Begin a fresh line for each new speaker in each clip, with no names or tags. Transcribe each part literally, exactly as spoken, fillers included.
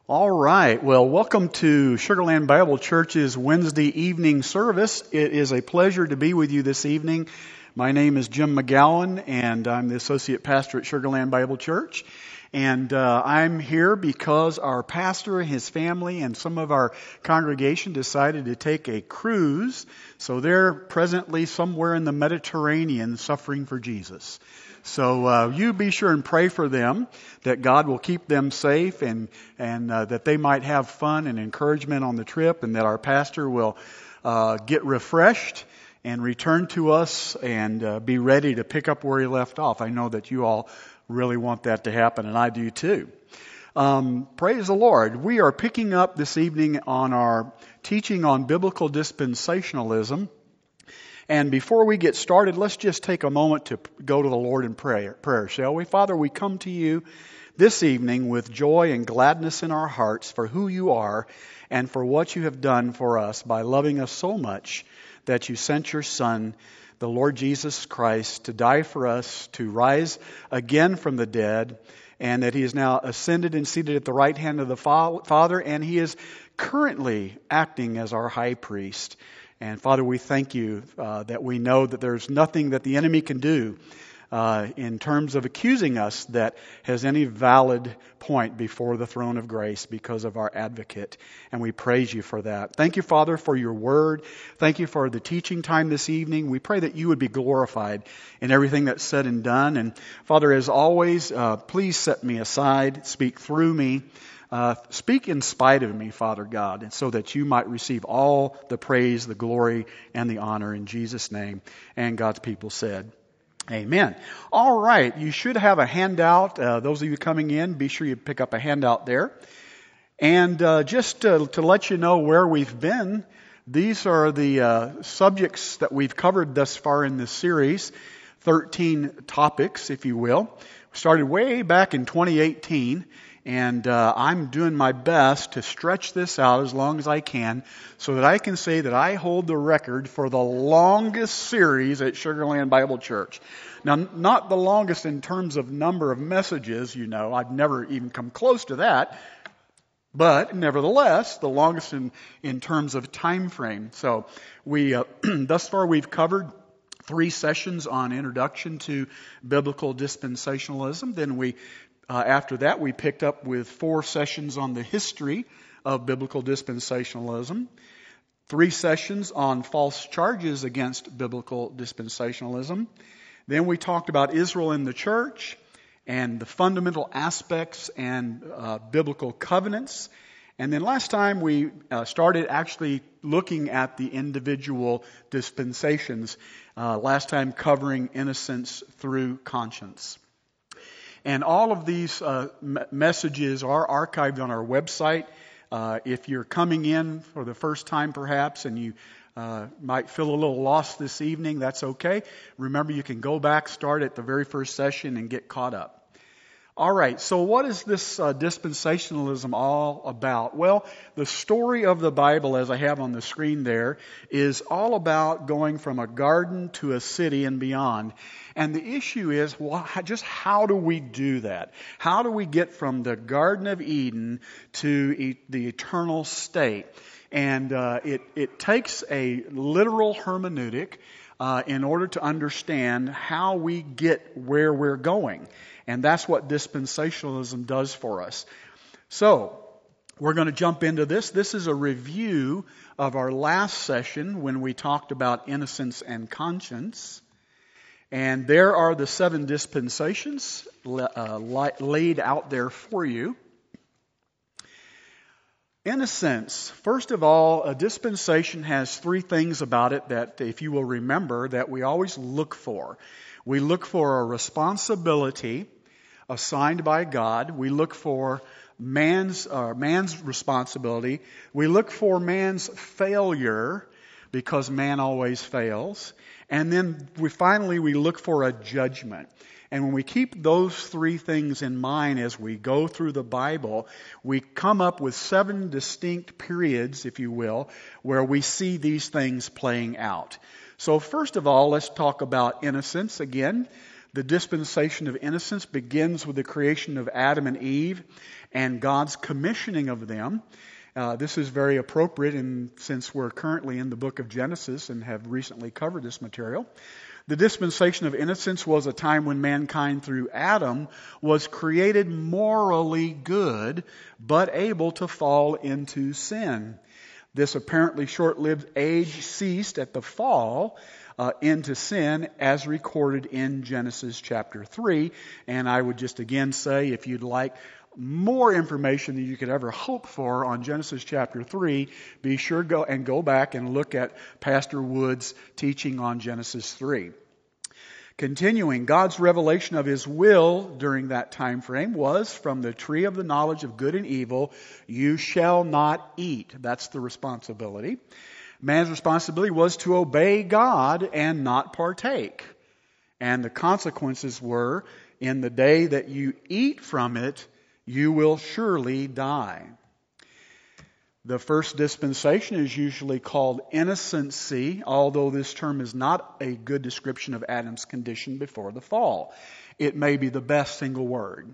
All right. Well, welcome to Sugar Land Bible Church's Wednesday evening service. It is a pleasure to be with you this evening. My name is Jim McGowan, and I'm the associate pastor at Sugar Land Bible Church. And uh, I'm here because our pastor, his family, and some of our congregation decided to take a cruise. So they're presently somewhere in the Mediterranean suffering for Jesus. So uh, you be sure and pray for them, that God will keep them safe and and uh, that they might have fun and encouragement on the trip, and that our pastor will uh, get refreshed and return to us and uh, be ready to pick up where he left off. I know that you all really want that to happen, and I do too. Um, praise the Lord. We are picking up this evening on our teaching on biblical dispensationalism. And before we get started, let's just take a moment to go to the Lord in prayer, prayer, shall we? Father, we come to you this evening with joy and gladness in our hearts for who you are and for what you have done for us by loving us so much that you sent your Son, the Lord Jesus Christ, to die for us, to rise again from the dead, and that he is now ascended and seated at the right hand of the Father, and he is currently acting as our high priest. And Father, we thank you uh, that we know that there's nothing that the enemy can do uh, in terms of accusing us that has any valid point before the throne of grace because of our advocate. And we praise you for that. Thank you, Father, for your word. Thank you for the teaching time this evening. We pray that you would be glorified in everything that's said and done. And Father, as always, uh, please set me aside, speak through me. Uh, speak in spite of me, Father God, and so that you might receive all the praise, the glory, and the honor in Jesus' name. And God's people said, amen. All right, you should have a handout. Uh, those of you coming in, be sure you pick up a handout there. And uh, just to, to let you know where we've been, these are the uh, subjects that we've covered thus far in this series, thirteen topics, if you will. We started way back in twenty eighteen. And uh, I'm doing my best to stretch this out as long as I can so that I can say that I hold the record for the longest series at Sugar Land Bible Church. Now, not the longest in terms of number of messages, you know. I've never even come close to that. But nevertheless, the longest in, in terms of time frame. So we uh, thus far we've covered three sessions on introduction to biblical dispensationalism. Then we Uh, after that, we picked up with four sessions on the history of biblical dispensationalism, three sessions on false charges against biblical dispensationalism. Then we talked about Israel in the church and the fundamental aspects and uh, biblical covenants. And then last time we uh, started actually looking at the individual dispensations, uh, last time covering innocence through conscience. And all of these uh, m- messages are archived on our website. Uh, if you're coming in for the first time perhaps and you uh, might feel a little lost this evening, that's okay. Remember, you can go back, start at the very first session and get caught up. All right, so what is this uh, dispensationalism all about? Well, the story of the Bible, as I have on the screen there, is all about going from a garden to a city and beyond. And the issue is, well, just how do we do that? How do we get from the Garden of Eden to e- the eternal state? And uh, it, it takes a literal hermeneutic uh, in order to understand how we get where we're going. And that's what dispensationalism does for us. So, we're going to jump into this. This is a review of our last session when we talked about innocence and conscience. And there are the seven dispensations uh, laid out there for you. Innocence. First of all, a dispensation has three things about it that, if you will remember, that we always look for. We look for a responsibility assigned by God. We look for man's uh, man's responsibility. We look for man's failure because man always fails. And then we finally we look for a judgment. And when we keep those three things in mind as we go through the Bible, we come up with seven distinct periods, if you will, where we see these things playing out. So first of all, let's talk about innocence again. The dispensation of innocence begins with the creation of Adam and Eve and God's commissioning of them. Uh, this is very appropriate in, since we're currently in the book of Genesis and have recently covered this material. The dispensation of innocence was a time when mankind through Adam was created morally good, but able to fall into sin. This apparently short-lived age ceased at the fall uh, into sin as recorded in Genesis chapter three. And I would just again say, if you'd like more information than you could ever hope for on Genesis chapter three, be sure go and go back and look at Pastor Wood's teaching on Genesis three. Continuing, God's revelation of His will during that time frame was from the tree of the knowledge of good and evil, you shall not eat. That's the responsibility. Man's responsibility was to obey God and not partake. And the consequences were, in the day that you eat from it, you will surely die. The first dispensation is usually called innocency, although this term is not a good description of Adam's condition before the fall. It may be the best single word.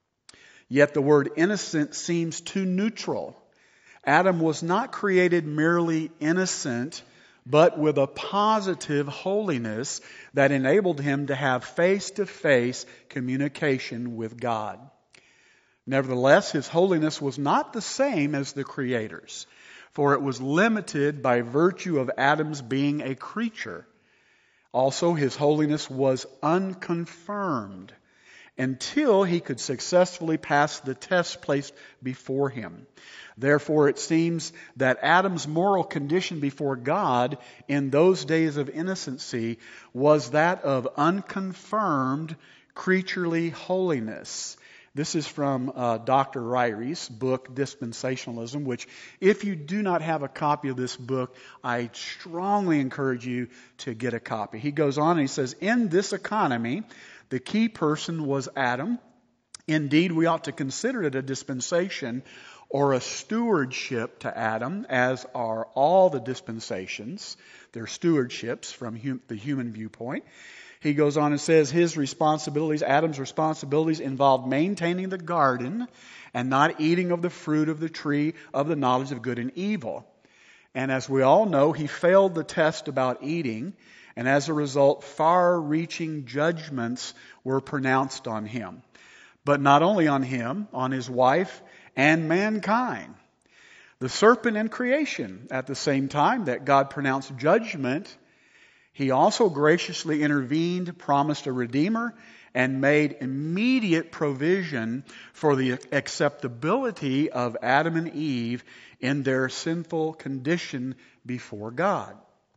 Yet the word innocent seems too neutral. Adam was not created merely innocent, but with a positive holiness that enabled him to have face-to-face communication with God. Nevertheless, his holiness was not the same as the Creator's, for it was limited by virtue of Adam's being a creature. Also, his holiness was unconfirmed until he could successfully pass the test placed before him. Therefore, it seems that Adam's moral condition before God in those days of innocency was that of unconfirmed creaturely holiness. This is from uh, Doctor Ryrie's book, Dispensationalism, which if you do not have a copy of this book, I strongly encourage you to get a copy. He goes on and he says, in this economy, the key person was Adam. Indeed, we ought to consider it a dispensation or a stewardship to Adam, as are all the dispensations. They're stewardships from hum- the human viewpoint. He goes on and says his responsibilities, Adam's responsibilities, involved maintaining the garden and not eating of the fruit of the tree of the knowledge of good and evil. And as we all know, he failed the test about eating, and as a result, far-reaching judgments were pronounced on him. But not only on him, on his wife and mankind. The serpent and creation, at the same time that God pronounced judgment, He also graciously intervened, promised a Redeemer, and made immediate provision for the acceptability of Adam and Eve in their sinful condition before God.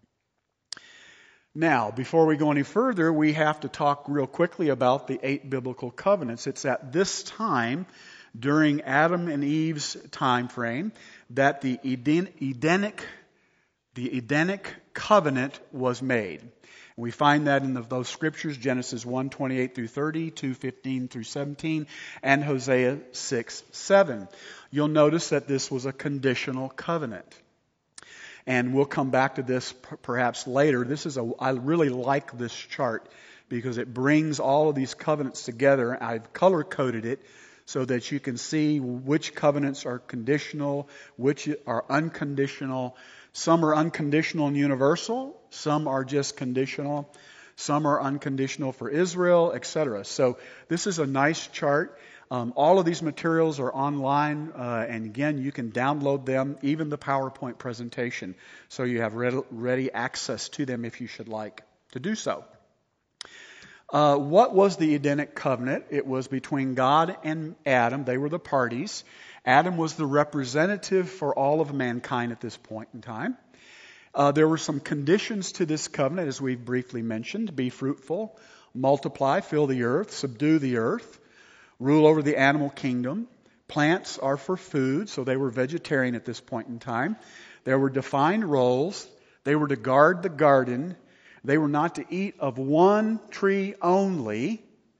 Now, before we go any further, we have to talk real quickly about the eight biblical covenants. It's at this time, during Adam and Eve's time frame, that the Eden, Edenic The Edenic covenant was made. We find that in the, those scriptures, Genesis one, twenty-eight through thirty, two, fifteen through seventeen, and Hosea six, seven. You'll notice that this was a conditional covenant. And we'll come back to this p- perhaps later. This is a, I really like this chart because it brings all of these covenants together. I've color-coded it so that you can see which covenants are conditional, which are unconditional. Some are unconditional and universal. Some are just conditional. Some are unconditional for Israel, et cetera. So this is a nice chart. Um, all of these materials are online, uh, and again, you can download them, even the PowerPoint presentation, so you have ready, ready access to them if you should like to do so. Uh, what was the Edenic covenant? It was between God and Adam. They were the parties. Adam was the representative for all of mankind at this point in time. Uh, there were some conditions to this covenant, as we've briefly mentioned. Be fruitful, multiply, fill the earth, subdue the earth, rule over the animal kingdom. Plants are for food, so they were vegetarian at this point in time. There were defined roles. They were to guard the garden. They were not to eat of one tree only.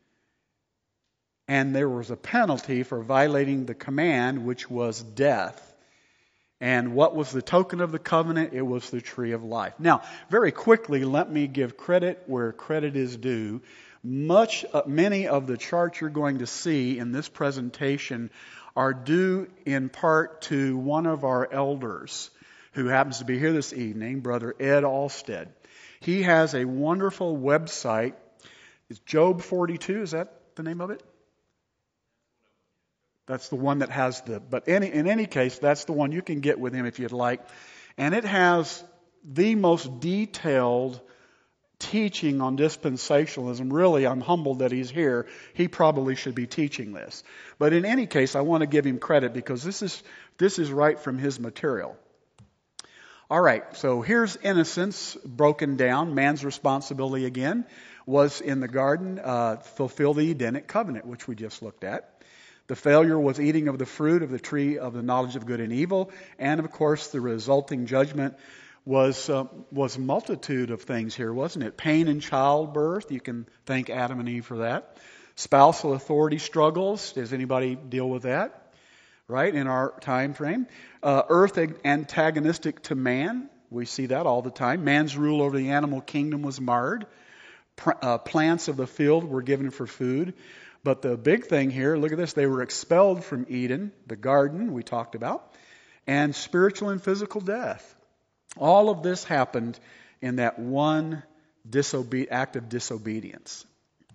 And there was a penalty for violating the command, which was death. And what was the token of the covenant? It was the tree of life. Now, very quickly, let me give credit where credit is due. Much, uh, many of the charts you're going to see in this presentation are due in part to one of our elders who happens to be here this evening, Brother Ed Alstead. He has a wonderful website. It's Job forty-two. Is that the name of it? That's the one that has the, but any, in any case, that's the one you can get with him if you'd like. And it has the most detailed teaching on dispensationalism. Really, I'm humbled that he's here. He probably should be teaching this. But in any case, I want to give him credit because this is, this is right from his material. All right, so here's innocence broken down. Man's responsibility again was in the garden, uh, fulfill the Edenic covenant, which we just looked at. The failure was eating of the fruit of the tree of the knowledge of good and evil. And of course, the resulting judgment was uh, was a multitude of things here, wasn't it? Pain in childbirth. You can thank Adam and Eve for that. Spousal authority struggles. Does anybody deal with that? Right, in our time frame. Uh, earth antagonistic to man. We see that all the time. Man's rule over the animal kingdom was marred. Pr- uh, plants of the field were given for food. But the big thing here, look at this, they were expelled from Eden, the garden we talked about, and spiritual and physical death. All of this happened in that one disobe- act of disobedience.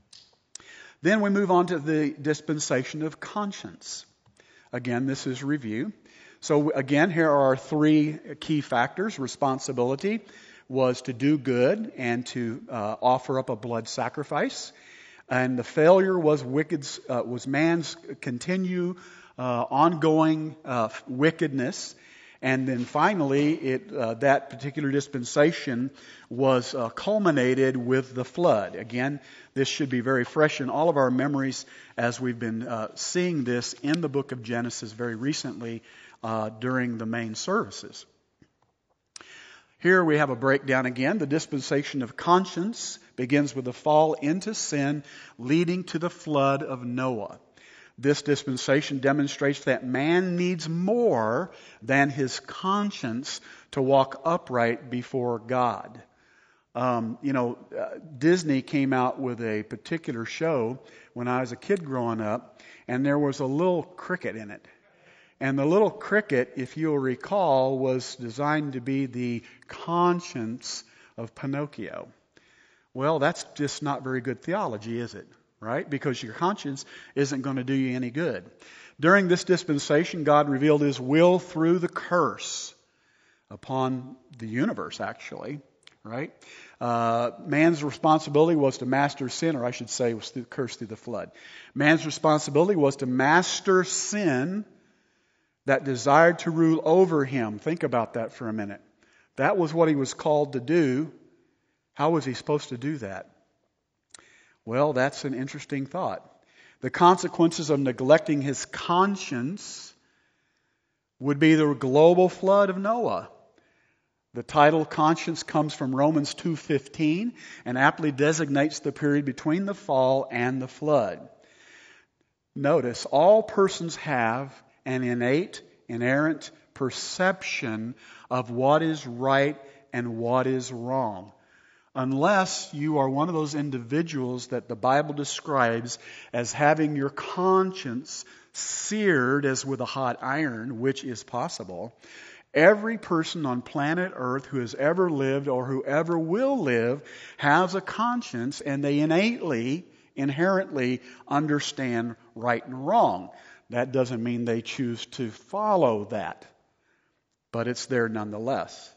Then we move on to the dispensation of conscience. Again, this is review. So again, here are our three key factors. Responsibility was to do good and to uh, offer up a blood sacrifice. And the failure was wicked, uh, was man's continue, uh, ongoing uh, wickedness. And then finally, it uh, that particular dispensation was uh, culminated with the flood. Again, this should be very fresh in all of our memories as we've been uh, seeing this in the book of Genesis very recently uh, during the main services. Here we have a breakdown again. The dispensation of conscience begins with the fall into sin, leading to the flood of Noah. This dispensation demonstrates that man needs more than his conscience to walk upright before God. Um, you know, uh, Disney came out with a particular show when I was a kid growing up, and there was a little cricket in it. And the little cricket, if you'll recall, was designed to be the conscience of Pinocchio. Well, that's just not very good theology, is it? Right? Because your conscience isn't going to do you any good. During this dispensation, God revealed His will through the curse upon the universe, actually. Right? Uh, man's responsibility was to master sin, or I should say, was through the curse through the flood. Man's responsibility was to master sin that desired to rule over him. Think about that for a minute. That was what he was called to do. How was he supposed to do that? Well, that's an interesting thought. The consequences of neglecting his conscience would be the global flood of Noah. The title conscience comes from Romans two fifteen and aptly designates the period between the fall and the flood. Notice, all persons have an innate, inerrant perception of what is right and what is wrong. Unless you are one of those individuals that the Bible describes as having your conscience seared as with a hot iron, which is possible, every person on planet Earth who has ever lived or who ever will live has a conscience, and they innately, inherently understand right and wrong. That doesn't mean they choose to follow that, but it's there nonetheless.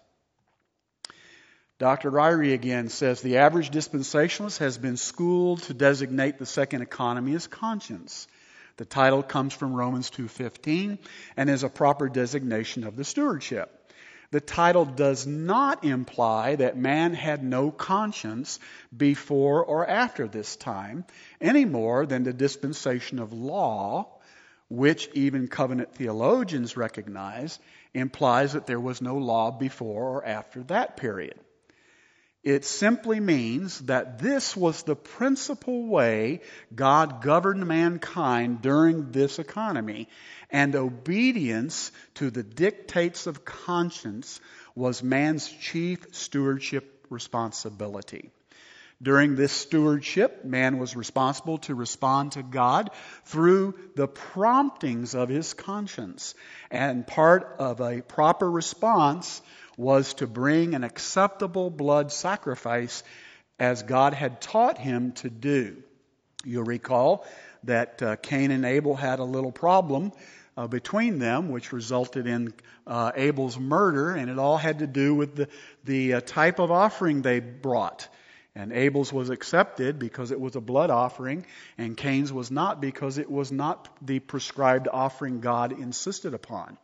Doctor Ryrie again says, the average dispensationalist has been schooled to designate the second economy as conscience. The title comes from Romans two fifteen and is a proper designation of the stewardship. The title does not imply that man had no conscience before or after this time, any more than the dispensation of law, which even covenant theologians recognize, implies that there was no law before or after that period. It simply means that this was the principal way God governed mankind during this economy, and obedience to the dictates of conscience was man's chief stewardship responsibility. During this stewardship, man was responsible to respond to God through the promptings of his conscience. And part of a proper response was to bring an acceptable blood sacrifice as God had taught him to do. You'll recall that uh, Cain and Abel had a little problem uh, between them, which resulted in uh, Abel's murder, and it all had to do with the, the uh, type of offering they brought. And Abel's was accepted because it was a blood offering, and Cain's was not because it was not the prescribed offering God insisted upon.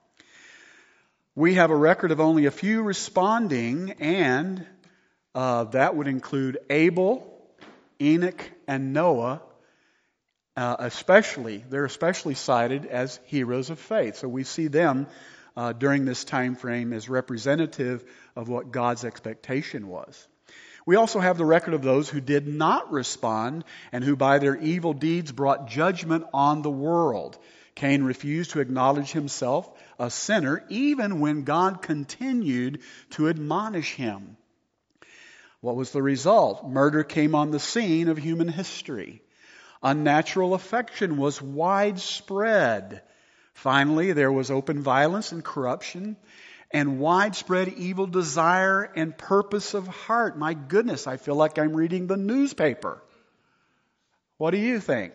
We have a record of only a few responding, and uh, that would include Abel, Enoch, and Noah, uh, especially. They're especially cited as heroes of faith. So we see them uh, during this time frame as representative of what God's expectation was. We also have the record of those who did not respond and who by their evil deeds brought judgment on the world. Cain refused to acknowledge himself a sinner even when God continued to admonish him. What was the result? Murder came on the scene of human history. Unnatural affection was widespread. Finally, there was open violence and corruption, and widespread evil desire and purpose of heart. My goodness, I feel like I'm reading the newspaper. What do you think?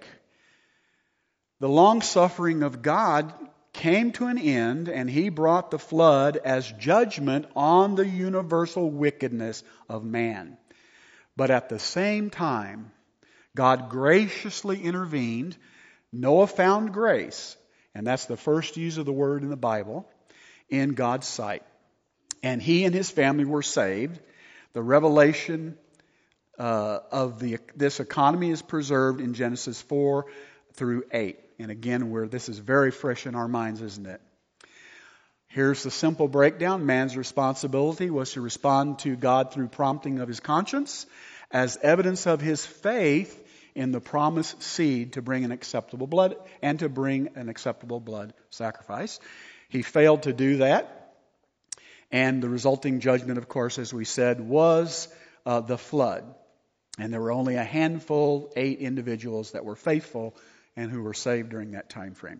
The long-suffering of God came to an end, and he brought the flood as judgment on the universal wickedness of man. But at the same time, God graciously intervened. Noah found grace, and that's the first use of the word in the Bible, in God's sight. And he and his family were saved. The revelation uh, of the this economy is preserved in Genesis four through eight. And again, where this is very fresh in our minds, isn't it? Here's the simple breakdown. Man's responsibility was to respond to God through prompting of his conscience as evidence of his faith in the promised seed to bring an acceptable blood and to bring an acceptable blood sacrifice. He failed to do that, and the resulting judgment, of course, as we said, was uh, the flood. And there were only a handful, eight individuals that were faithful and who were saved during that time frame.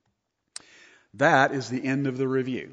That is the end of the review.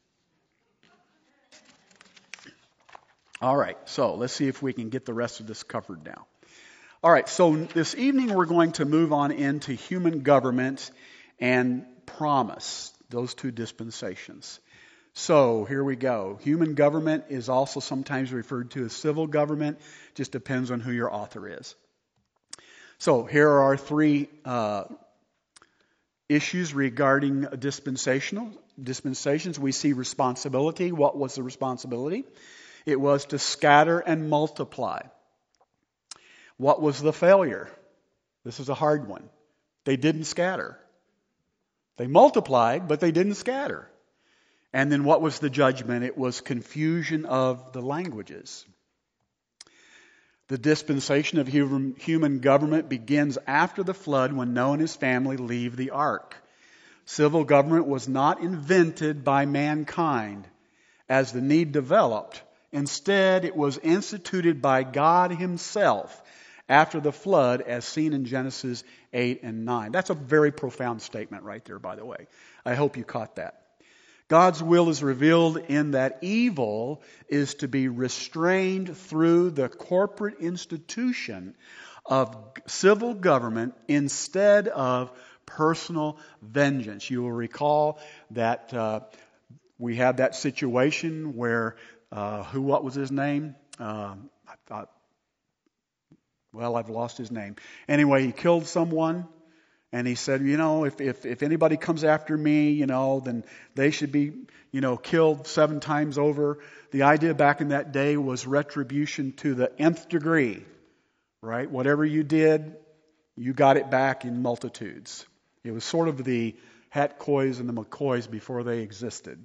All right, so let's see if we can get the rest of this covered now. All right, so this evening we're going to move on into human government and promise. Those two dispensations. So here we go. Human government is also sometimes referred to as civil government. Just depends on who your author is. So here are our three uh, issues regarding dispensational dispensations. We see responsibility. What was the responsibility? It was to scatter and multiply. What was the failure? This is a hard one. They didn't scatter. They multiplied, but they didn't scatter. And then what was the judgment? It was confusion of the languages. The dispensation of human government begins after the flood when Noah and his family leave the ark. Civil government was not invented by mankind as the need developed. Instead, it was instituted by God himself after the flood, as seen in Genesis eight and nine. That's a very profound statement right there, by the way. I hope you caught that. God's will is revealed in that evil is to be restrained through the corporate institution of civil government instead of personal vengeance. You will recall that uh, we had that situation where, uh, who, what was his name? Uh, I thought, well, I've lost his name. Anyway, he killed someone. And he said, you know, if, if if anybody comes after me, you know, then they should be, you know, killed seven times over. The idea back in that day was retribution to the nth degree, right? Whatever you did, you got it back in multitudes. It was sort of the Hatcoys and the McCoys before they existed.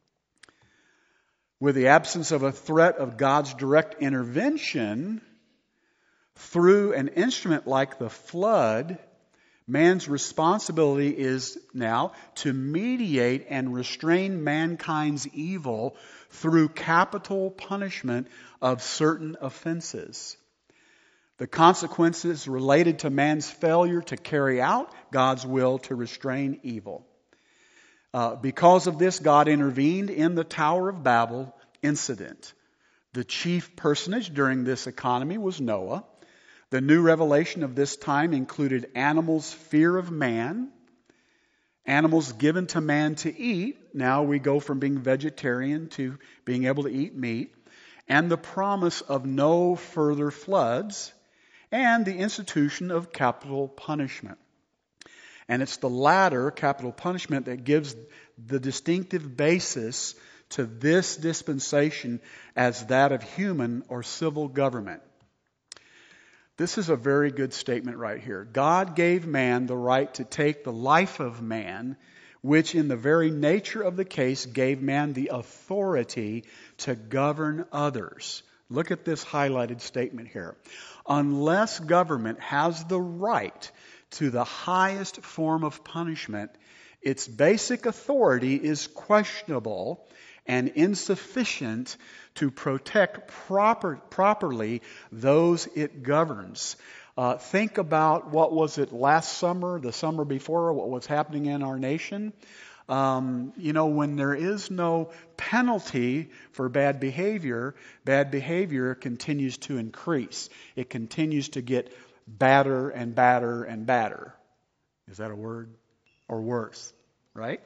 With the absence of a threat of God's direct intervention through an instrument like the flood, man's responsibility is now to mediate and restrain mankind's evil through capital punishment of certain offenses. The consequences related to man's failure to carry out God's will to restrain evil. Uh, because of this, God intervened in the Tower of Babel incident. The chief personage during this economy was Noah. The new revelation of this time included animals' fear of man, animals given to man to eat. Now we go from being vegetarian to being able to eat meat, and the promise of no further floods, and the institution of capital punishment. And it's the latter, capital punishment, that gives the distinctive basis to this dispensation as that of human or civil government. This is a very good statement right here. God gave man the right to take the life of man, which in the very nature of the case gave man the authority to govern others. Look at this highlighted statement here. Unless government has the right to the highest form of punishment, its basic authority is questionable and insufficient to protect proper, properly those it governs. Uh, think about what was it last summer, the summer before, what was happening in our nation. Um, you know, when there is no penalty for bad behavior, bad behavior continues to increase. It continues to get badder and badder and badder. Is that a word? Or worse, right?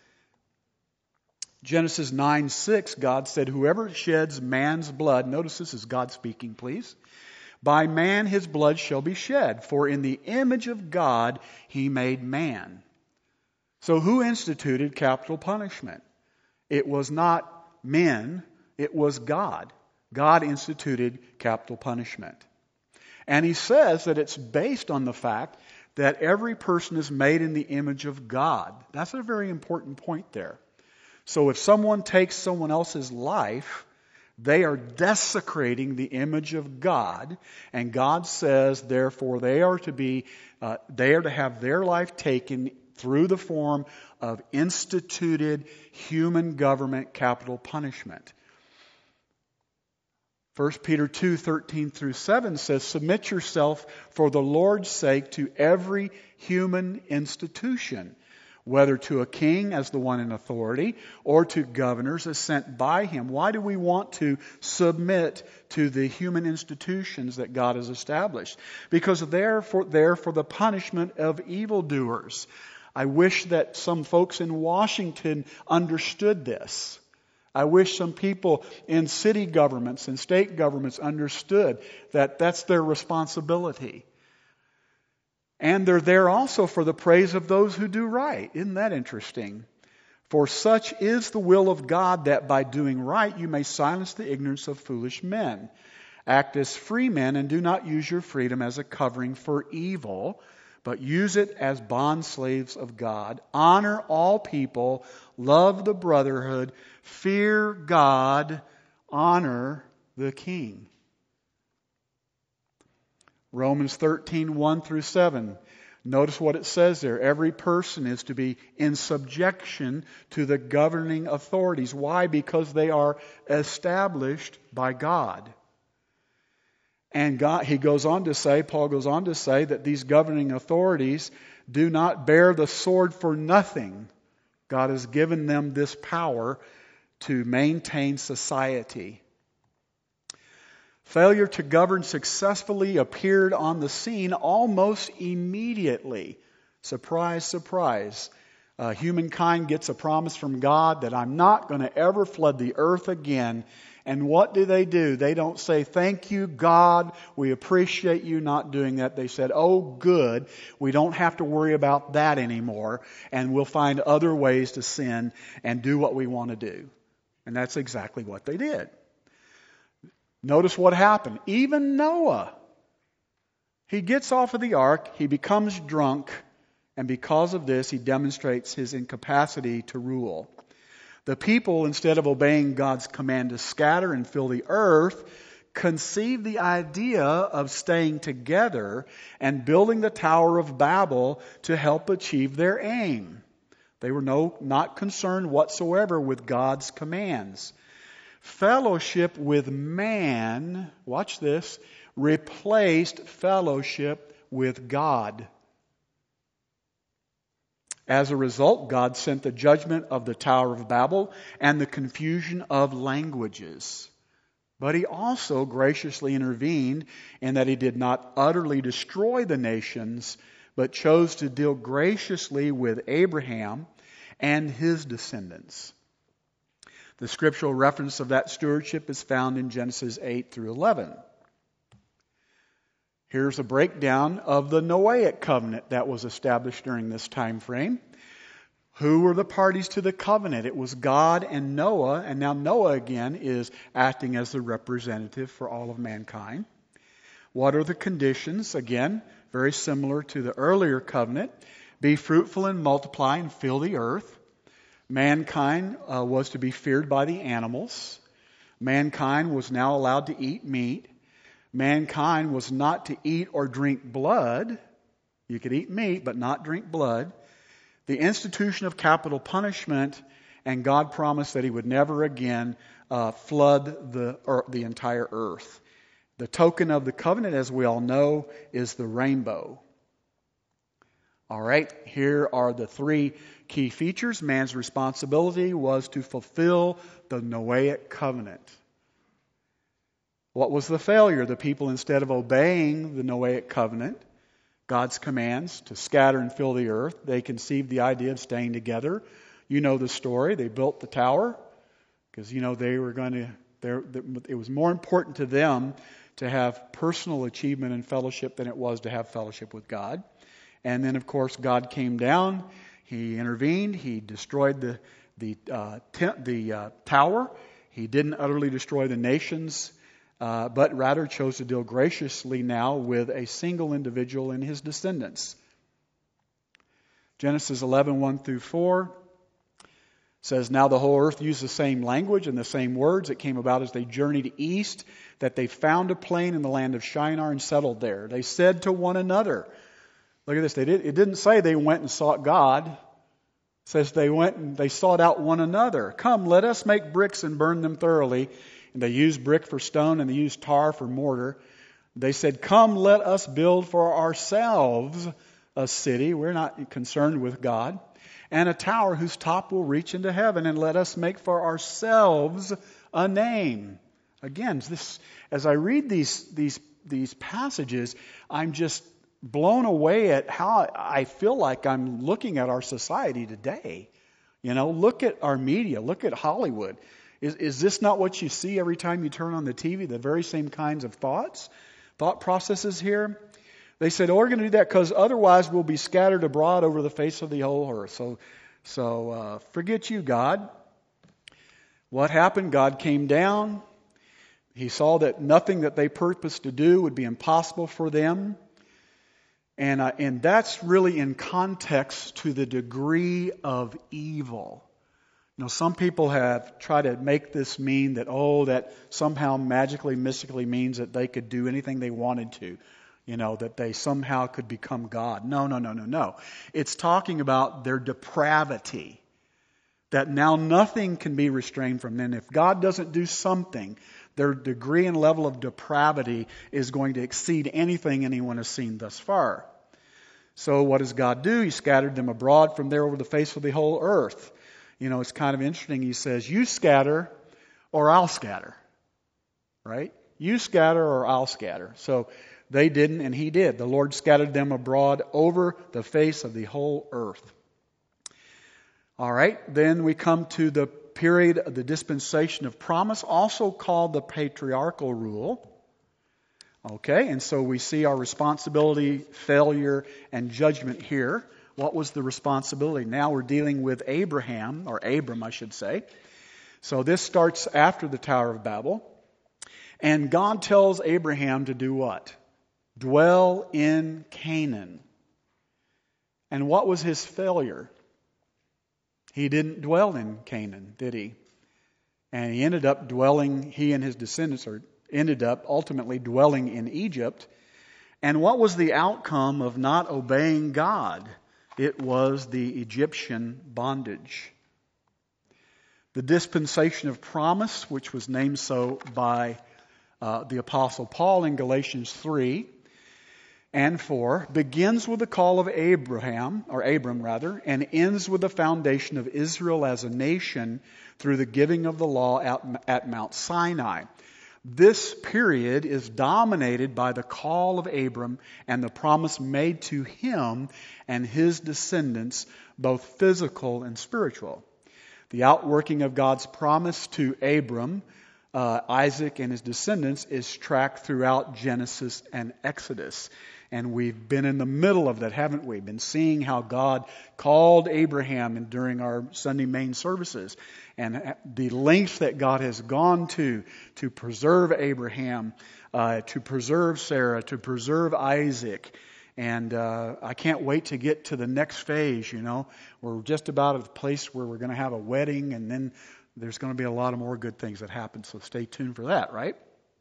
Genesis nine six, God said, whoever sheds man's blood, notice this is God speaking, please. By man his blood shall be shed, for in the image of God he made man. So who instituted capital punishment? It was not men, it was God. God instituted capital punishment. And he says that it's based on the fact that every person is made in the image of God. That's a very important point there. So if someone takes someone else's life, they are desecrating the image of God, and God says, therefore, they are to be, uh, they are to have their life taken through the form of instituted human government capital punishment. First Peter two thirteen through seven says, submit yourself for the Lord's sake to every human institution, whether to a king as the one in authority or to governors as sent by him. Why do we want to submit to the human institutions that God has established? Because they're for, they're for the punishment of evildoers. I wish that some folks in Washington understood this. I wish some people in city governments and state governments understood that that's their responsibility. And they're there also for the praise of those who do right. Isn't that interesting? For such is the will of God, that by doing right you may silence the ignorance of foolish men. Act as free men and do not use your freedom as a covering for evil, but use it as bondslaves of God. Honor all people, love the brotherhood, fear God, honor the king. Romans thirteen, one through seven. Notice what it says there. Every person is to be in subjection to the governing authorities. Why? Because they are established by God. And God, he goes on to say, Paul goes on to say that these governing authorities do not bear the sword for nothing. God has given them this power to maintain society. Failure to govern successfully appeared on the scene almost immediately. Surprise, surprise. Uh, humankind gets a promise from God that I'm not going to ever flood the earth again. And what do they do? They don't say, thank you, God, we appreciate you not doing that. They said, oh, good, we don't have to worry about that anymore, and we'll find other ways to sin and do what we want to do. And that's exactly what they did. Notice what happened. Even Noah, he gets off of the ark, he becomes drunk, and because of this, he demonstrates his incapacity to rule. The people, instead of obeying God's command to scatter and fill the earth, conceived the idea of staying together and building the Tower of Babel to help achieve their aim. They were no, not concerned whatsoever with God's commands. Fellowship with man, watch this, replaced fellowship with God. As a result, God sent the judgment of the Tower of Babel and the confusion of languages. But He also graciously intervened in that He did not utterly destroy the nations, but chose to deal graciously with Abraham and his descendants. The scriptural reference of that stewardship is found in Genesis eight through eleven. Here's a breakdown of the Noahic covenant that was established during this time frame. Who were the parties to the covenant? It was God and Noah, and now Noah again is acting as the representative for all of mankind. What are the conditions? Again, very similar to the earlier covenant. Be fruitful and multiply and fill the earth. Mankind uh, was to be feared by the animals. Mankind was now allowed to eat meat. Mankind was not to eat or drink blood. You could eat meat, but not drink blood. The institution of capital punishment, and God promised that He would never again uh, flood the, er, the entire earth. The token of the covenant, as we all know, is the rainbow. All right, here are the three key features. Man's responsibility was to fulfill the Noahic covenant. What was the failure? The people, instead of obeying the Noahic covenant, God's commands to scatter and fill the earth, they conceived the idea of staying together. You know the story. They built the tower because, you know, they were going to, it was more important to them to have personal achievement and fellowship than it was to have fellowship with God. And then, of course, God came down. He intervened. He destroyed the the uh, tent, the uh, tower. He didn't utterly destroy the nations, uh, but rather chose to deal graciously now with a single individual and his descendants. Genesis eleven, one through four says, Now the whole earth used the same language and the same words. It came about as they journeyed east that they found a plain in the land of Shinar and settled there. They said to one another, look at this. They did, it didn't say they went and sought God. It says they went and they sought out one another. Come, let us make bricks and burn them thoroughly. And they used brick for stone and they used tar for mortar. They said, Come, let us build for ourselves a city. We're not concerned with God. And a tower whose top will reach into heaven. And let us make for ourselves a name. Again, this, as I read these, these, these passages, I'm just blown away at how I feel like I'm looking at our society today. You know, look at our media, look at Hollywood. Is, is this not what you see every time you turn on the T V? The very same kinds of thoughts, thought processes here. They said, oh, we're going to do that because otherwise we'll be scattered abroad over the face of the whole earth. So, so uh, forget you, God. What happened? God came down. He saw that nothing that they purposed to do would be impossible for them. And, uh, and that's really in context to the degree of evil. You know, some people have tried to make this mean that, oh, that somehow magically, mystically means that they could do anything they wanted to. You know, that they somehow could become God. No, no, no, no, no. It's talking about their depravity. That now nothing can be restrained from them. If God doesn't do something, their degree and level of depravity is going to exceed anything anyone has seen thus far. So what does God do? He scattered them abroad from there over the face of the whole earth. You know, it's kind of interesting. He says, you scatter or I'll scatter. Right? You scatter or I'll scatter. So they didn't and He did. The Lord scattered them abroad over the face of the whole earth. All right, then we come to the period of the dispensation of promise, also called the patriarchal rule. Okay, and so we see our responsibility, failure, and judgment here. What was the responsibility? Now we're dealing with Abraham, or Abram, I should say. So this starts after the Tower of Babel. And God tells Abraham to do what? Dwell in Canaan. And what was his failure? He didn't dwell in Canaan, did he? And he ended up dwelling, he and his descendants are ended up ultimately dwelling in Egypt. And what was the outcome of not obeying God? It was the Egyptian bondage. The dispensation of promise, which was named so by Uh, the Apostle Paul in Galatians three and four begins with the call of Abraham, or Abram rather, and ends with the foundation of Israel as a nation through the giving of the law at, at Mount Sinai. This period is dominated by the call of Abram and the promise made to him and his descendants, both physical and spiritual. The outworking of God's promise to Abram, uh, Isaac, and his descendants is tracked throughout Genesis and Exodus. And we've been in the middle of that, haven't we? Been seeing how God called Abraham and during our Sunday main services, and the lengths that God has gone to to preserve Abraham, uh, to preserve Sarah, to preserve Isaac. And uh, I can't wait to get to the next phase, you know. We're just about at the place where we're going to have a wedding, and then there's going to be a lot of more good things that happen. So stay tuned for that, right?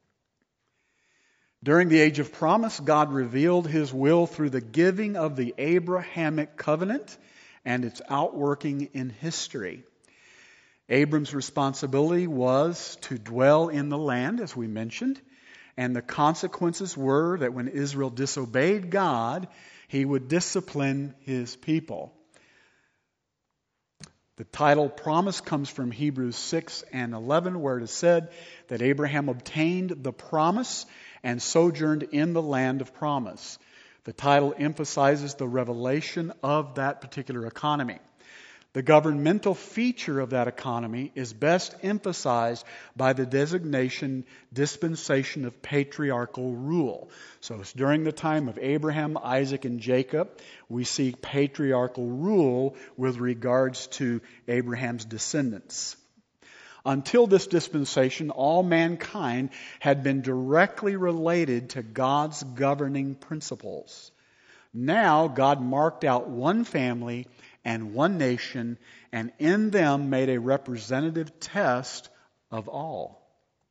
During the age of promise, God revealed His will through the giving of the Abrahamic covenant and its outworking in history. Abram's responsibility was to dwell in the land, as we mentioned, and the consequences were that when Israel disobeyed God, He would discipline His people. The title promise comes from Hebrews six and eleven, where it is said that Abraham obtained the promise and sojourned in the land of promise. The title emphasizes the revelation of that particular economy. The governmental feature of that economy is best emphasized by the designation dispensation of patriarchal rule. So it's during the time of Abraham, Isaac, and Jacob, we see patriarchal rule with regards to Abraham's descendants. Until this dispensation, all mankind had been directly related to God's governing principles. Now, God marked out one family and one nation, and in them made a representative test of all.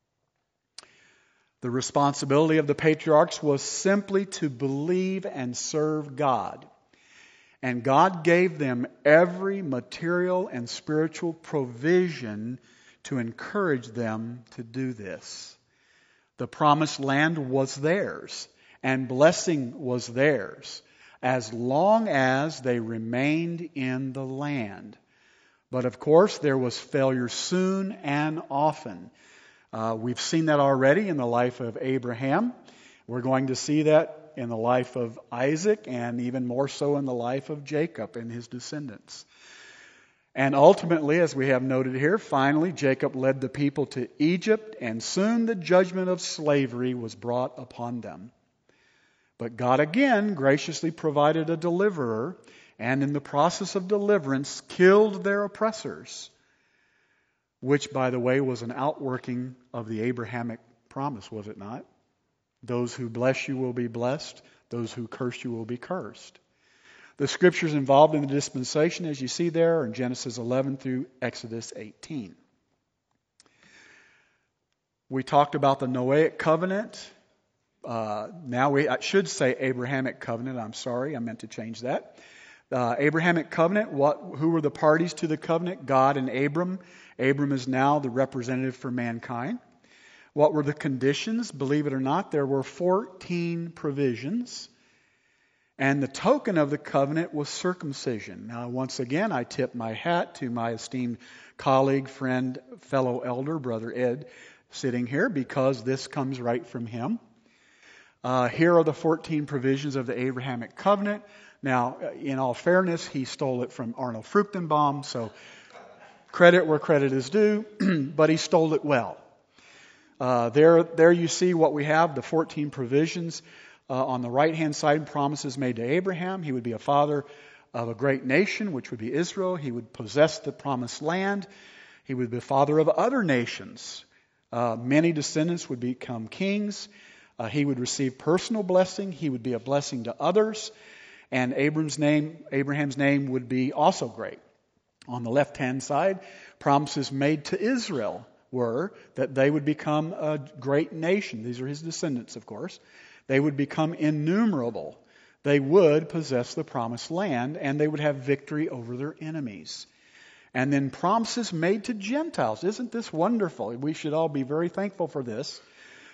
The responsibility of the patriarchs was simply to believe and serve God. And God gave them every material and spiritual provision to encourage them to do this. The promised land was theirs, and blessing was theirs, as long as they remained in the land. But of course, there was failure soon and often. Uh, we've seen that already in the life of Abraham. We're going to see that in the life of Isaac, and even more so in the life of Jacob and his descendants. And ultimately, as we have noted here, finally Jacob led the people to Egypt, and soon the judgment of slavery was brought upon them. But God again graciously provided a deliverer, and in the process of deliverance killed their oppressors, which, by the way, was an outworking of the Abrahamic promise, was it not? Those who bless you will be blessed, those who curse you will be cursed. The scriptures involved in the dispensation, as you see there, are in Genesis eleven through Exodus eighteen. We talked about the Noahic covenant. Uh, now we I should say Abrahamic covenant. I'm sorry, I meant to change that. Uh, Abrahamic covenant. What? Who were the parties to the covenant? God and Abram. Abram is now the representative for mankind. What were the conditions? Believe it or not, there were fourteen provisions. And the token of the covenant was circumcision. Now, once again, I tip my hat to my esteemed colleague, friend, fellow elder, Brother Ed, sitting here, because this comes right from him. Uh, here are the fourteen provisions of the Abrahamic covenant. Now, in all fairness, he stole it from Arnold Fruchtenbaum, so credit where credit is due, but he stole it well. Uh, there, there you see what we have, the fourteen provisions. Uh, on the right-hand side, promises made to Abraham. He would be a father of a great nation, which would be Israel. He would possess the promised land. He would be the father of other nations. Uh, many descendants would become kings. Uh, he would receive personal blessing. He would be a blessing to others. And Abram's name, Abraham's name would be also great. On the left-hand side, promises made to Israel were that they would become a great nation. These are his descendants, of course. They would become innumerable. They would possess the promised land, and they would have victory over their enemies. And then promises made to Gentiles. Isn't this wonderful? We should all be very thankful for this.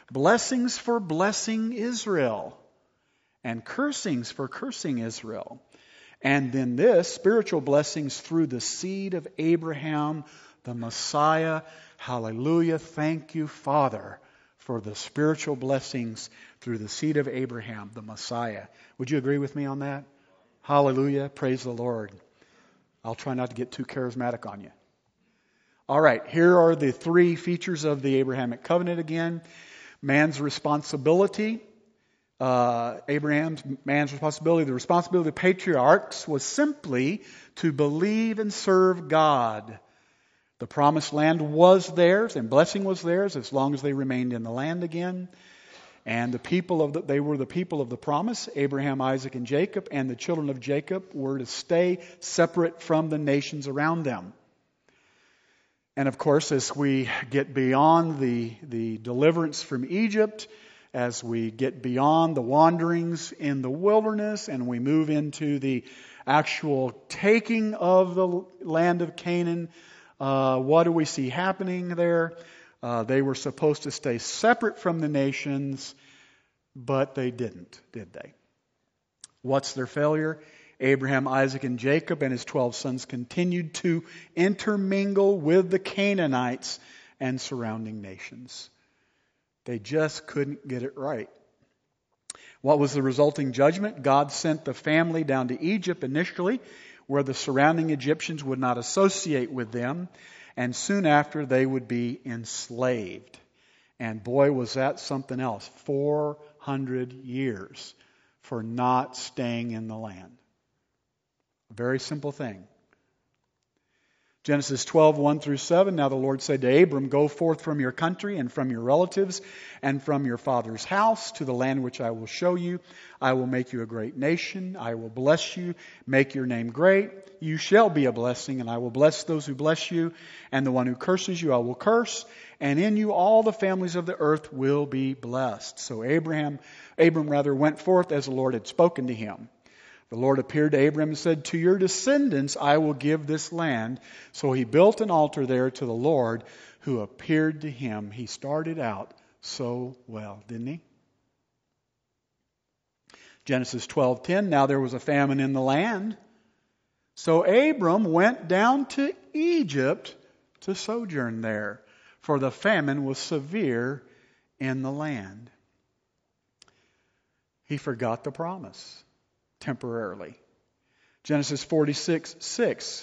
blessings for blessing Israel, and cursings for cursing Israel. And then this, spiritual blessings through the seed of Abraham, the Messiah. Hallelujah. Thank you, Father, for the spiritual blessings through the seed of Abraham, the Messiah. Would you agree with me on that? Hallelujah. Praise the Lord. I'll try not to get too charismatic on you. All right, here are the three features of the Abrahamic covenant again. Man's responsibility. Uh, Abraham's man's responsibility, the responsibility of the patriarchs was simply to believe and serve God. The promised land was theirs and blessing was theirs as long as they remained in the land again. And the people of the, they were the people of the promise, Abraham, Isaac, and Jacob, and the children of Jacob were to stay separate from the nations around them. And of course, as we get beyond the, the deliverance from Egypt, as we get beyond the wanderings in the wilderness and we move into the actual taking of the land of Canaan, uh, what do we see happening there? Uh, they were supposed to stay separate from the nations, but they didn't, did they? What's their failure? Abraham, Isaac, and Jacob and his twelve sons continued to intermingle with the Canaanites and surrounding nations. They just couldn't get it right. What was the resulting judgment? God sent the family down to Egypt initially, where the surrounding Egyptians would not associate with them, and soon after they would be enslaved. And boy, was that something else. four hundred years for not staying in the land. A very simple thing. Genesis twelve, one through seven. Now the Lord said to Abram, go forth from your country and from your relatives and from your father's house to the land which I will show you. I will make you a great nation. I will bless you, make your name great. You shall be a blessing, and I will bless those who bless you. And the one who curses you I will curse. And in you all the families of the earth will be blessed. So Abraham, Abram rather went forth as the Lord had spoken to him. The Lord appeared to Abraham and said, to your descendants I will give this land. So he built an altar there to the Lord who appeared to him. He started out so well, didn't he? Genesis twelve ten, now there was a famine in the land. So Abram went down to Egypt to sojourn there, for the famine was severe in the land. He forgot the promise. Temporarily. Genesis forty-six six.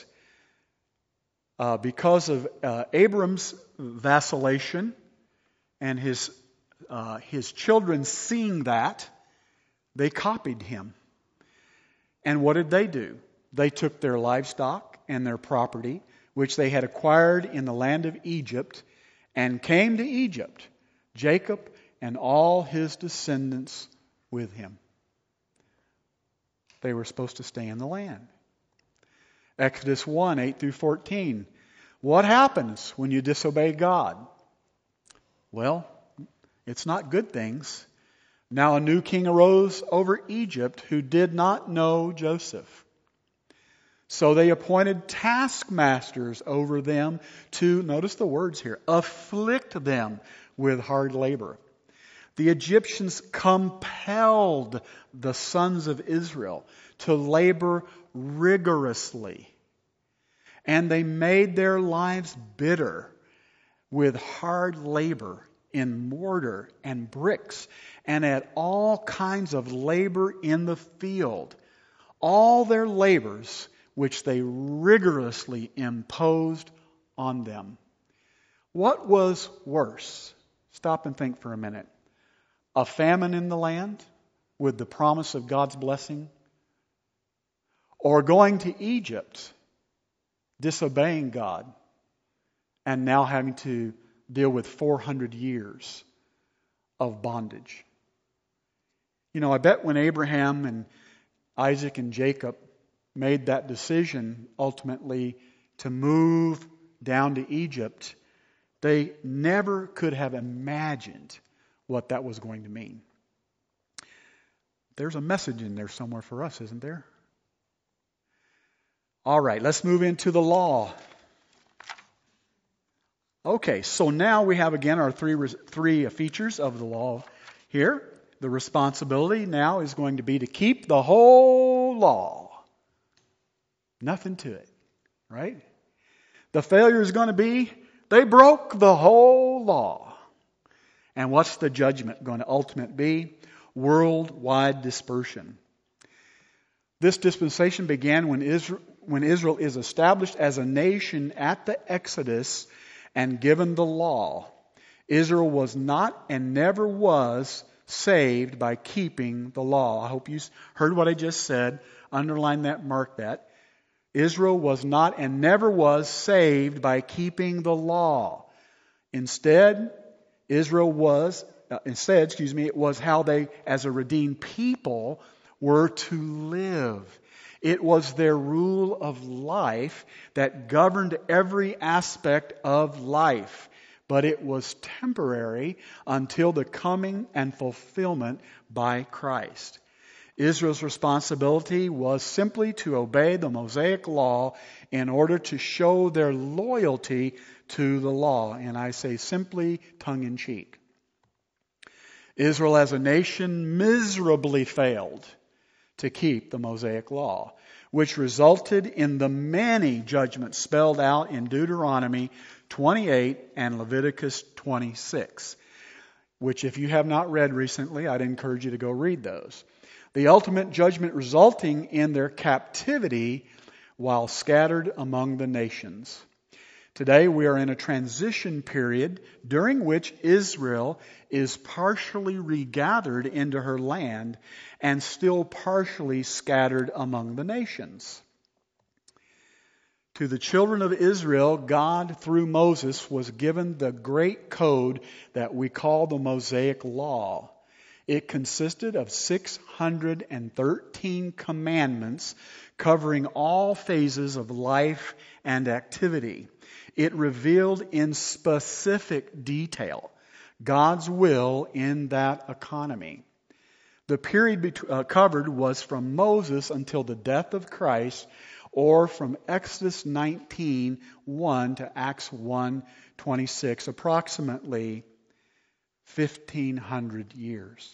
Uh, because of uh, Abram's vacillation and his uh, his children seeing that, they copied him. And what did they do? They took their livestock and their property, which they had acquired in the land of Egypt, and came to Egypt, Jacob and all his descendants with him. They were supposed to stay in the land. Exodus one, eight through fourteen. What happens when you disobey God? Well, it's not good things. Now a new king arose over Egypt who did not know Joseph. So they appointed taskmasters over them to, notice the words here, afflict them with hard labor. The Egyptians compelled the sons of Israel to labor rigorously. And they made their lives bitter with hard labor in mortar and bricks and at all kinds of labor in the field. All their labors which they rigorously imposed on them. What was worse? Stop and think for a minute. A famine in the land with the promise of God's blessing, or going to Egypt, disobeying God, and now having to deal with four hundred years of bondage. You know, I bet when Abraham and Isaac and Jacob made that decision ultimately to move down to Egypt, they never could have imagined what that was going to mean. There's a message in there somewhere for us, isn't there? All right, let's move into the law. Okay, so now we have again our three three features of the law here. The responsibility now is going to be to keep the whole law. Nothing to it, right? The failure is going to be they broke the whole law. And what's the judgment going to ultimately be? Worldwide dispersion. This dispensation began when Israel, when Israel is established as a nation at the Exodus and given the law. Israel was not and never was saved by keeping the law. I hope you heard what I just said. Underline that, mark that. Israel was not and never was saved by keeping the law. Instead, Israel was, uh, instead, excuse me, it was how they, as a redeemed people, were to live. It was their rule of life that governed every aspect of life. But it was temporary until the coming and fulfillment by Christ. Israel's responsibility was simply to obey the Mosaic law in order to show their loyalty to the law. And I say simply tongue-in-cheek. Israel as a nation miserably failed to keep the Mosaic law, which resulted in the many judgments spelled out in Deuteronomy twenty-eight and Leviticus twenty-six, which if you have not read recently, I'd encourage you to go read those. The ultimate judgment resulting in their captivity while scattered among the nations. Today we are in a transition period during which Israel is partially regathered into her land and still partially scattered among the nations. To the children of Israel, God, through Moses, was given the great code that we call the Mosaic Law. It consisted of six hundred thirteen commandments covering all phases of life and activity. It revealed in specific detail God's will in that economy. The period bet- uh, covered was from Moses until the death of Christ, or from Exodus nineteen one to Acts one twenty-six, approximately fifteen hundred years.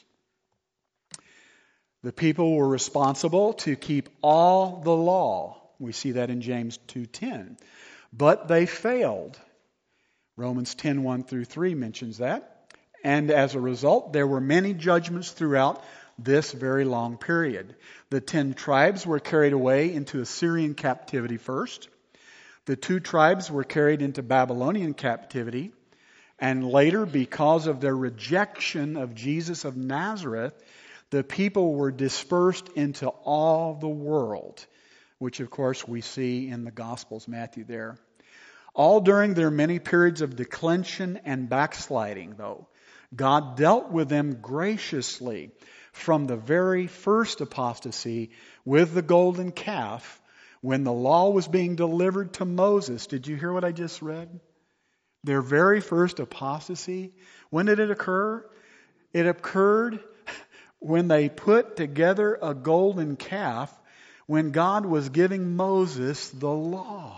The people were responsible to keep all the law. We see that in James two ten. But they failed. Romans ten one through three mentions that. And as a result, there were many judgments throughout this very long period. The ten tribes were carried away into Assyrian captivity first. The two tribes were carried into Babylonian captivity. And later, because of their rejection of Jesus of Nazareth, the people were dispersed into all the world, which of course we see in the Gospels, Matthew there. All during their many periods of declension and backsliding, though, God dealt with them graciously from the very first apostasy with the golden calf when the law was being delivered to Moses. Did you hear what I just read? Their very first apostasy. When did it occur? It occurred when they put together a golden calf when God was giving Moses the law.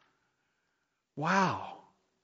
Wow.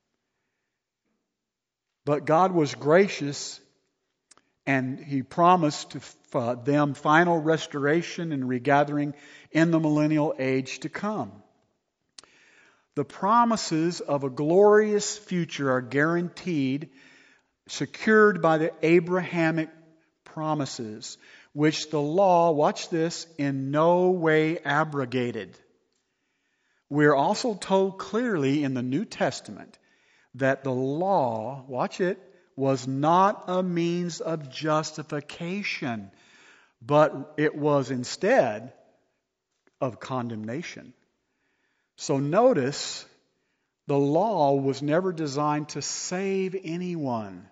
But God was gracious and He promised to, uh, them final restoration and regathering in the millennial age to come. The promises of a glorious future are guaranteed, secured by the Abrahamic promises, which the law, watch this, in no way abrogated. We're also told clearly in the New Testament that the law, watch it, was not a means of justification, but it was instead of condemnation. So notice, the law was never designed to save anyone.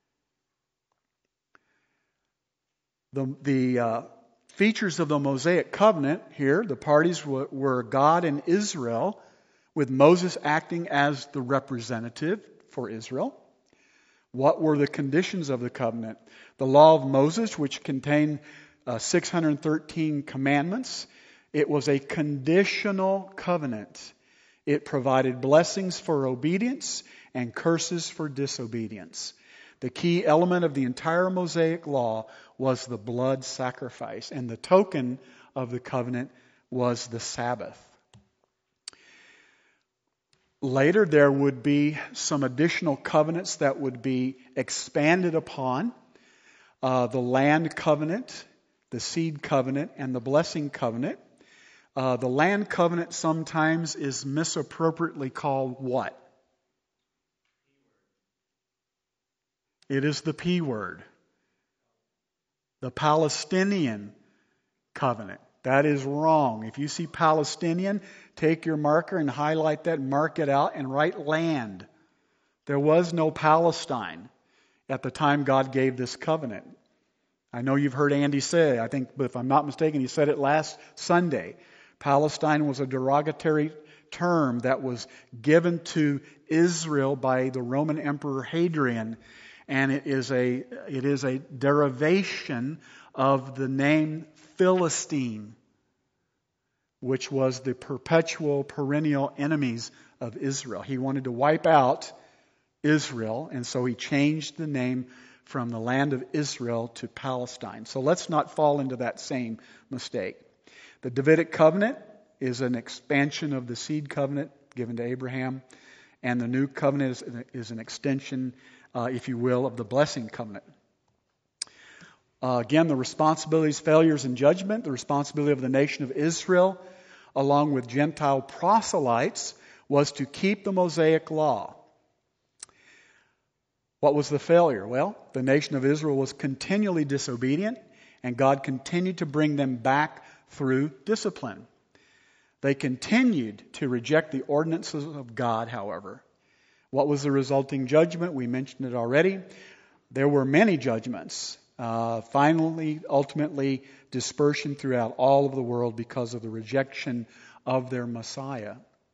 The, the uh, features of the Mosaic covenant here, the parties were, were God and Israel, with Moses acting as the representative for Israel. What were the conditions of the covenant? The law of Moses, which contained uh, six hundred thirteen commandments, it was a conditional covenant. It provided blessings for obedience and curses for disobedience. The key element of the entire Mosaic law was the blood sacrifice, and the token of the covenant was the Sabbath. Later, there would be some additional covenants that would be expanded upon. Uh, the land covenant, the seed covenant, and the blessing covenant. Uh, the land covenant sometimes is misappropriately called what? It is the P word. The Palestinian covenant. That is wrong. If you see Palestinian, take your marker and highlight that, mark it out, and write land. There was no Palestine at the time God gave this covenant. I know you've heard Andy say, I think, but if I'm not mistaken, he said it last Sunday. Palestine was a derogatory term that was given to Israel by the Roman Emperor Hadrian, and it is a it is a derivation of the name Philistine, which was the perpetual, perennial enemies of Israel. He wanted to wipe out Israel, and so he changed the name from the land of Israel to Palestine. So let's not fall into that same mistake. The Davidic covenant is an expansion of the seed covenant given to Abraham, and the new covenant is, is an extension, uh, if you will, of the blessing covenant. Uh, again, the responsibilities, failures, and judgment, the responsibility of the nation of Israel, along with Gentile proselytes, was to keep the Mosaic law. What was the failure? Well, the nation of Israel was continually disobedient, and God continued to bring them back through discipline. They continued to reject the ordinances of God, however. What was the resulting judgment? We mentioned it already. There were many judgments. Uh, finally, ultimately, dispersion throughout all of the world because of the rejection of their Messiah.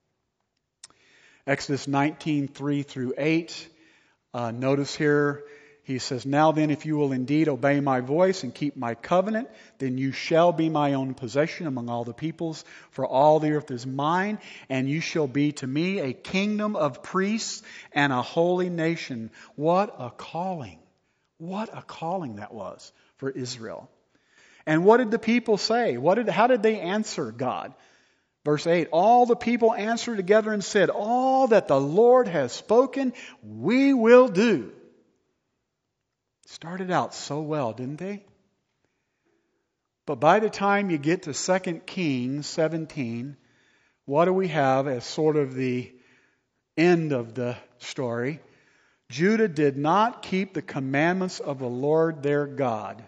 Exodus nineteen, three through eight. Uh, notice here, he says, "Now then, if you will indeed obey my voice and keep my covenant, then you shall be my own possession among all the peoples, for all the earth is mine, and you shall be to me a kingdom of priests and a holy nation." What a calling. What a calling that was for Israel. And what did the people say? What did, how did they answer God? Verse eight, "All the people answered together and said, 'All that the Lord has spoken, we will do.'" Started out so well, didn't they? But by the time you get to Second Kings seventeen, what do we have as sort of the end of the story? Judah did not keep the commandments of the Lord their God.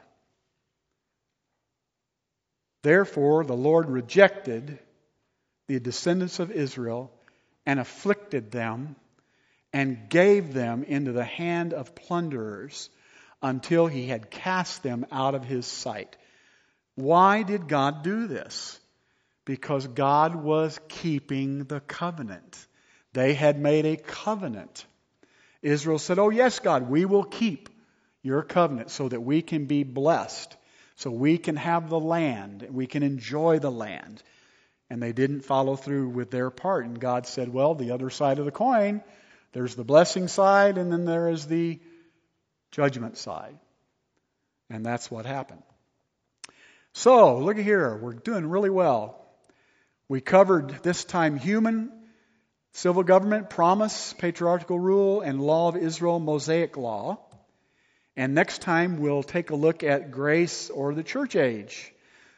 Therefore, the Lord rejected the descendants of Israel and afflicted them and gave them into the hand of plunderers until he had cast them out of his sight. Why did God do this? Because God was keeping the covenant. They had made a covenant. Israel said, "Oh yes, God, we will keep your covenant so that we can be blessed, so we can have the land, we can enjoy the land." And they didn't follow through with their part. And God said, well, the other side of the coin, there's the blessing side and then there is the judgment side. And that's what happened. So, look at here. We're doing really well. We covered this time human, civil government, promise, patriarchal rule, and law of Israel, Mosaic law. And next time we'll take a look at grace or the church age.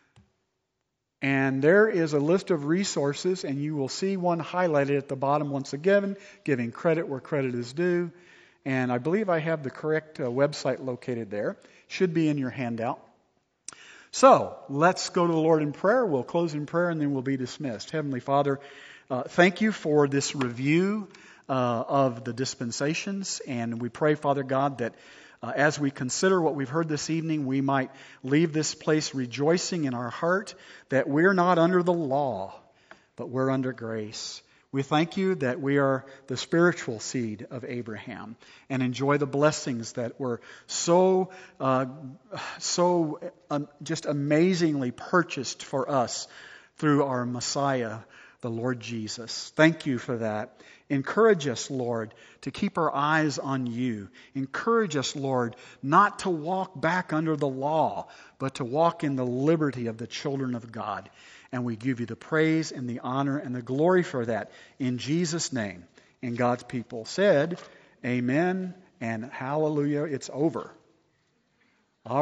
And there is a list of resources, and you will see one highlighted at the bottom once again, giving credit where credit is due. And I believe I have the correct uh, website located there. Should be in your handout. So, let's go to the Lord in prayer. We'll close in prayer and then we'll be dismissed. Heavenly Father, uh, thank you for this review uh, of the dispensations. And we pray, Father God, that Uh, as we consider what we've heard this evening, we might leave this place rejoicing in our heart that we're not under the law, but we're under grace. We thank you that we are the spiritual seed of Abraham and enjoy the blessings that were so, uh, so um, just amazingly purchased for us through our Messiah, the Lord Jesus. Thank you for that. Encourage us, Lord, to keep our eyes on you. Encourage us, Lord, not to walk back under the law, but to walk in the liberty of the children of God. And we give you the praise and the honor and the glory for that. In Jesus' name. And God's people said, amen and hallelujah. It's over.